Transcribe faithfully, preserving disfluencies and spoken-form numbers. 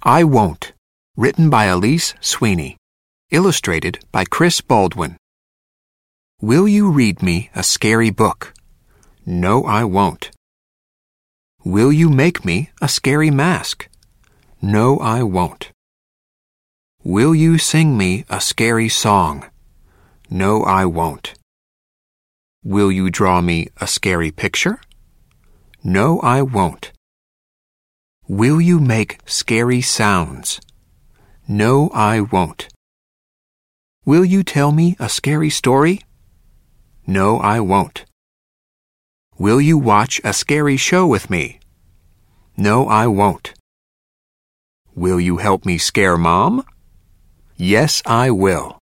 I Won't, written by Elise Sweeney, illustrated by Chris Baldwin. Will you read me a scary book? No, I won't. Will you make me a scary mask? No, I won't. Will you sing me a scary song? No, I won't. Will you draw me a scary picture? No, I won't. Will you make scary sounds? No, I won't. Will you tell me a scary story? No, I won't. Will you watch a scary show with me? No, I won't. Will you help me scare Mom? Yes, I will.